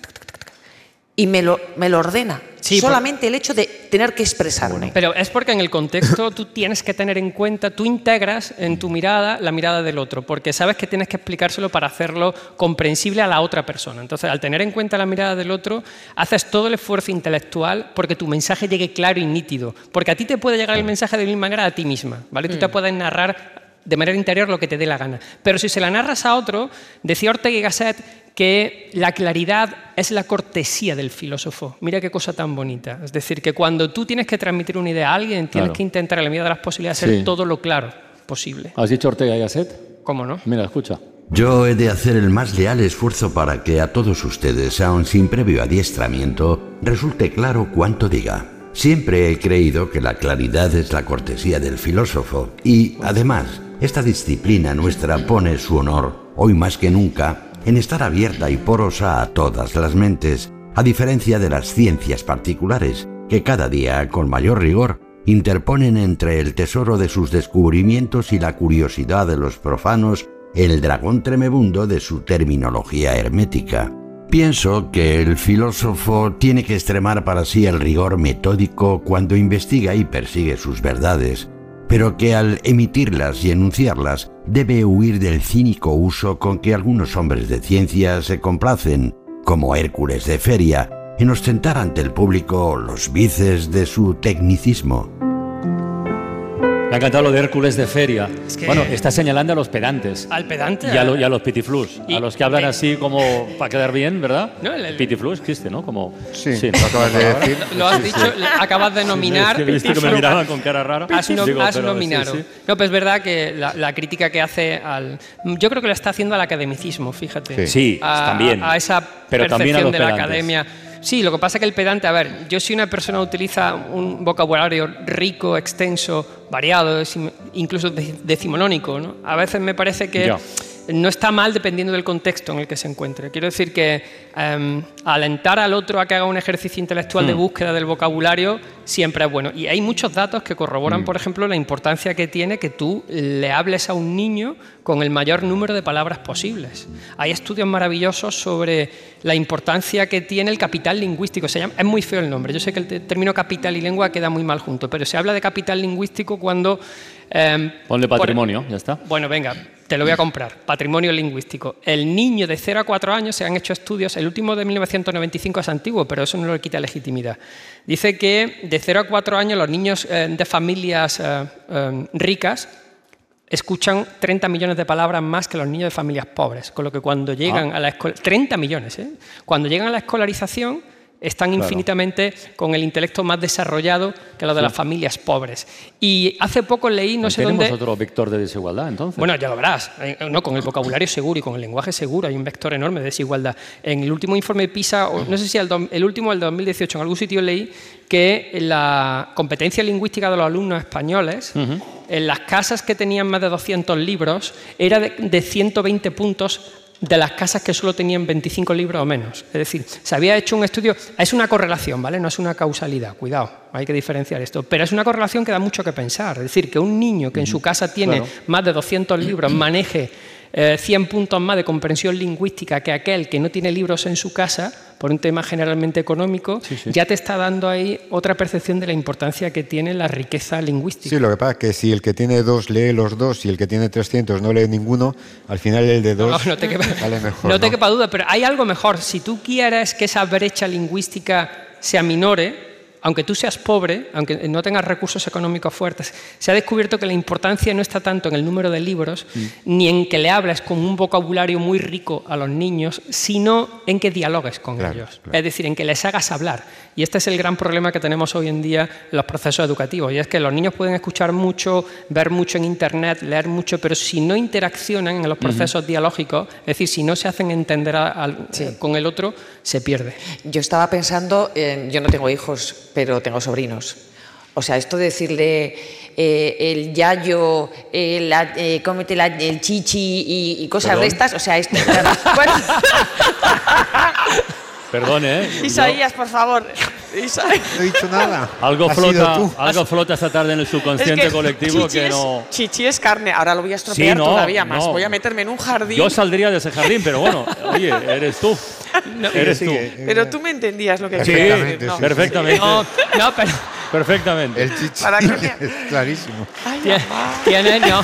y me lo ordena. Solamente el hecho de tener que expresarme. Pero es porque en el contexto tú tienes que tener en cuenta, tú integras en tu mirada la mirada del otro, porque sabes que tienes que explicárselo para hacerlo comprensible a la otra persona. Entonces, al tener en cuenta la mirada del otro, haces todo el esfuerzo intelectual porque tu mensaje llegue claro y nítido. Porque a ti te puede llegar el mensaje de la misma manera a ti misma, ¿vale? Tú te puedes narrar de manera interior lo que te dé la gana. Pero si se la narras a otro, decía Ortega y Gasset que la claridad es la cortesía del filósofo. Mira qué cosa tan bonita. Es decir, que cuando tú tienes que transmitir una idea a alguien, tienes que intentar, en la medida de las posibilidades, ser todo lo claro posible. ¿Has dicho Ortega y Gasset? ¿Cómo no? Mira, escucha. Yo he de hacer el más leal esfuerzo para que a todos ustedes, aun sin previo adiestramiento, resulte claro cuanto diga. Siempre he creído que la claridad es la cortesía del filósofo y, además, esta disciplina nuestra pone su honor, hoy más que nunca, en estar abierta y porosa a todas las mentes, a diferencia de las ciencias particulares, que cada día, con mayor rigor, interponen entre el tesoro de sus descubrimientos y la curiosidad de los profanos el dragón tremebundo de su terminología hermética. Pienso que el filósofo tiene que extremar para sí el rigor metódico cuando investiga y persigue sus verdades, pero que al emitirlas y enunciarlas debe huir del cínico uso con que algunos hombres de ciencia se complacen, como Hércules de feria, en ostentar ante el público los vices de su tecnicismo. Me ha encantado lo de Hércules de feria. Es que- Bueno, está señalando a los pedantes. Al pedante. Y a los pitiflus. A los que hablan así como para quedar bien, ¿verdad? No, Pitiflus existe, ¿no? Como, Sí, lo acabas de decir. Lo has dicho, acabas de nominar. Sí, he visto que me miraban con cara rara. Has Digo, pero nominado. sí, sí. No, pues es verdad que la crítica que hace al. Yo creo que lo está haciendo al academicismo, fíjate. Sí, también. A esa Pero también a percepción los de la pedantes. academia. Sí, lo que pasa es que el pedante, a ver, yo si una persona utiliza un vocabulario rico, extenso, variado, incluso decimonónico, ¿no? A veces me parece que Ya. no está mal dependiendo del contexto en el que se encuentre. Quiero decir que alentar al otro a que haga un ejercicio intelectual de búsqueda del vocabulario siempre es bueno. Y hay muchos datos que corroboran, por ejemplo, la importancia que tiene que tú le hables a un niño con el mayor número de palabras posibles. Hay estudios maravillosos sobre la importancia que tiene el capital lingüístico. Es muy feo el nombre. Yo sé que el término capital y lengua queda muy mal junto, pero se habla de capital lingüístico cuando... Ponle patrimonio, ya está. Bueno, venga, te lo voy a comprar. Patrimonio lingüístico. El niño de 0 a 4 años se han hecho estudios, el último de 1995 es antiguo, pero eso no le quita legitimidad. Dice que de 0 a 4 años los niños de familias ricas escuchan 30 millones de palabras más que los niños de familias pobres, con lo que cuando llegan a la escuela... 30 millones, ¿eh? Cuando llegan a la escolarización están infinitamente con el intelecto más desarrollado que los de las familias pobres. Y hace poco leí, no sé dónde... ¿Tenemos otro vector de desigualdad, entonces? Bueno, ya lo verás. No, con el vocabulario seguro y con el lenguaje seguro hay un vector enorme de desigualdad. En el último informe PISA, no sé si el último del 2018, en algún sitio leí que la competencia lingüística de los alumnos españoles, en las casas que tenían más de 200 libros, era de 120 puntos de las casas que solo tenían 25 libros o menos. Es decir, se había hecho un estudio, es una correlación, ¿vale? No es una causalidad, cuidado, hay que diferenciar esto, pero es una correlación que da mucho que pensar. Es decir, que un niño que en su casa tiene más de 200 libros maneje 100 puntos más de comprensión lingüística que aquel que no tiene libros en su casa, por un tema generalmente económico, ya te está dando ahí otra percepción de la importancia que tiene la riqueza lingüística. Sí, lo que pasa es que si el que tiene 2 lee los 2 y el que tiene 300 no lee ninguno, al final el de 2 no te quepa, sale mejor. No te quepa duda, pero hay algo mejor. Si tú quieres que esa brecha lingüística se aminore, aunque tú seas pobre, aunque no tengas recursos económicos fuertes, se ha descubierto que la importancia no está tanto en el número de libros, ni en que le hables con un vocabulario muy rico a los niños, sino en que dialogues con ellos. Es decir, en que les hagas hablar. Y este es el gran problema que tenemos hoy en día en los procesos educativos, y es que los niños pueden escuchar mucho, ver mucho en Internet, leer mucho, pero si no interaccionan en los procesos dialógicos, es decir, si no se hacen entender con el otro, se pierde. Yo estaba pensando, yo no tengo hijos, pero tengo sobrinos. O sea, esto de decirle el yayo, cómete el chichi y cosas de estas, o sea, esto... Bueno. Perdone, Isaías, por favor. No he dicho nada. Algo flota esta tarde en el subconsciente colectivo que no... Chichi es carne, ahora lo voy a estropear todavía más. Voy a meterme en un jardín. Yo saldría de ese jardín, pero bueno, oye, eres tú. Eres tú. Pero tú me entendías lo que quería decir. Sí, perfectamente. No, pero... Perfectamente. El chichi es clarísimo. Tienes, no.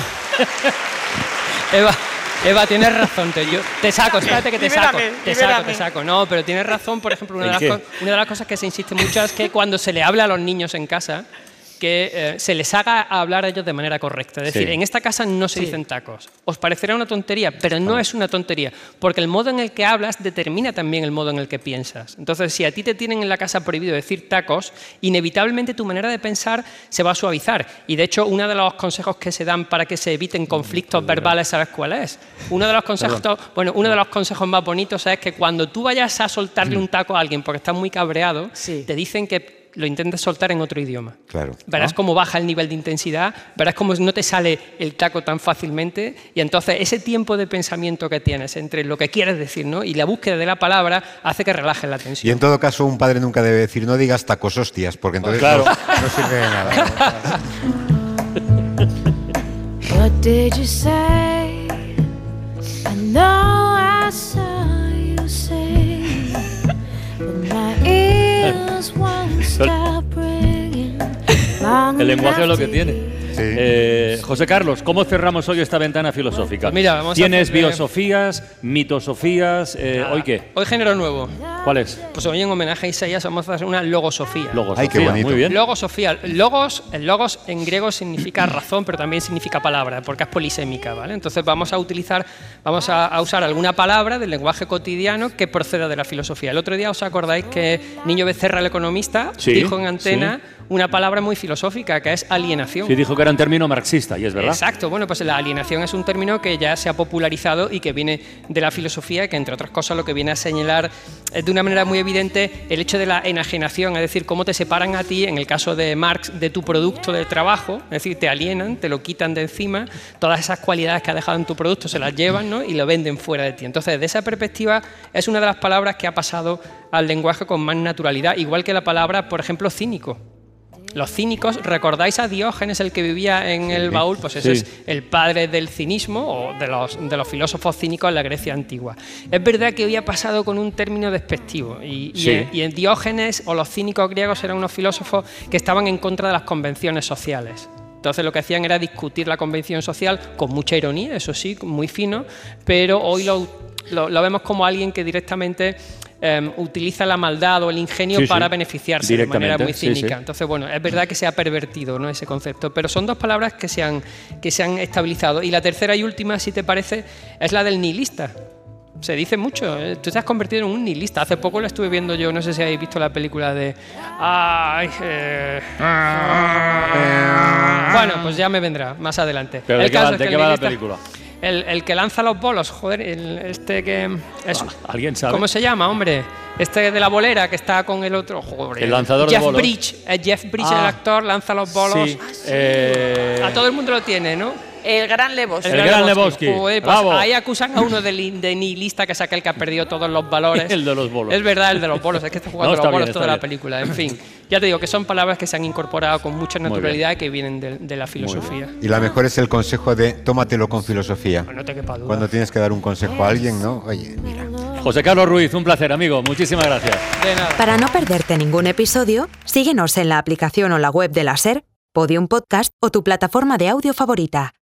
Eva, tienes razón. Te saco, espérate que te saco. No, pero tienes razón, por ejemplo, una de las cosas que se insiste mucho es que cuando se le habla a los niños en casa, que se les haga hablar a ellos de manera correcta. Es decir, en esta casa no se dicen tacos. Os parecerá una tontería, pero no es una tontería, porque el modo en el que hablas determina también el modo en el que piensas. Entonces, si a ti te tienen en la casa prohibido decir tacos, inevitablemente tu manera de pensar se va a suavizar. Y de hecho, uno de los consejos que se dan para que se eviten conflictos verbales, ¿sabes cuál es? Uno de los consejos más bonitos es que cuando tú vayas a soltarle un taco a alguien porque estás muy cabreado, te dicen que lo intentes soltar en otro idioma. Claro. Verás cómo baja el nivel de intensidad, verás cómo no te sale el taco tan fácilmente, y entonces ese tiempo de pensamiento que tienes entre lo que quieres decir, ¿no?, y la búsqueda de la palabra hace que relajes la tensión. Y en todo caso, un padre nunca debe decir no digas tacos hostias, porque entonces no sirve de nada. What did you say? I know I saw you say, but my ears won't stop ringing. El lenguaje es lo que tiene. José Carlos, ¿cómo cerramos hoy esta ventana filosófica? Mira, vamos ¿Tienes a hacerle... biosofías, mitosofías? ¿Hoy qué? Hoy género nuevo. ¿Cuál es? Pues hoy en homenaje a Isaías vamos a hacer una logosofía. Logosofía. Ay, qué bonito. Muy bien. Logosofía. El logos en griego significa razón, pero también significa palabra, porque es polisémica, ¿vale? Entonces vamos a usar alguna palabra del lenguaje cotidiano que proceda de la filosofía. El otro día os acordáis que Niño Becerra, el economista, dijo en antena una palabra muy filosófica, que es alienación. Sí, dijo que era un término marxista, y es verdad. Exacto. Bueno, pues la alienación es un término que ya se ha popularizado y que viene de la filosofía, que entre otras cosas lo que viene a señalar de una manera muy evidente el hecho de la enajenación, es decir, cómo te separan a ti, en el caso de Marx, de tu producto de trabajo, es decir, te alienan, te lo quitan de encima, todas esas cualidades que has dejado en tu producto se las llevan, ¿no? Y lo venden fuera de ti. Entonces, desde esa perspectiva, es una de las palabras que ha pasado al lenguaje con más naturalidad, igual que la palabra, por ejemplo, cínico. Los cínicos, ¿recordáis a Diógenes, el que vivía en el baúl? Pues ese es el padre del cinismo o de los filósofos cínicos en la Grecia antigua. Es verdad que hoy ha pasado con un término despectivo y en Diógenes o los cínicos griegos eran unos filósofos que estaban en contra de las convenciones sociales. Entonces lo que hacían era discutir la convención social con mucha ironía, eso sí, muy fino, pero hoy lo vemos como alguien que directamente utiliza la maldad o el ingenio para beneficiarse de manera muy cínica. Entonces, bueno, es verdad que se ha pervertido, ¿no?, ese concepto, pero son dos palabras que se han estabilizado. Y la tercera y última, si te parece, es la del nihilista. Se dice mucho, tú te has convertido en un nihilista. Hace poco la estuve viendo yo, no sé si habéis visto la película de... Bueno, pues ya me vendrá más adelante. ¿Pero de qué va la película? El que lanza los bolos, joder, este que... ¿Alguien sabe? ¿Cómo se llama, hombre? Este de la bolera que está con el otro... Joder, el lanzador de bolos. Jeff Bridges, el actor, lanza los bolos. Sí. A todo el mundo lo tiene, ¿no? El gran Lebowski. El gran Lebowski. Joder, pues ahí acusan a uno de nihilista, que es aquel que ha perdido todos los valores. El de los bolos. Es verdad, el de los bolos. Es que está jugando los bolos toda la película. En fin, ya te digo que son palabras que se han incorporado con mucha naturalidad y que vienen de la filosofía. Y la mejor es el consejo de tómatelo con filosofía. No te quepa duda. Cuando tienes que dar un consejo a alguien, ¿no? Oye, mira. José Carlos Ruiz, un placer, amigo. Muchísimas gracias. De nada. Para no perderte ningún episodio, síguenos en la aplicación o la web de la SER, Podium Podcast o tu plataforma de audio favorita.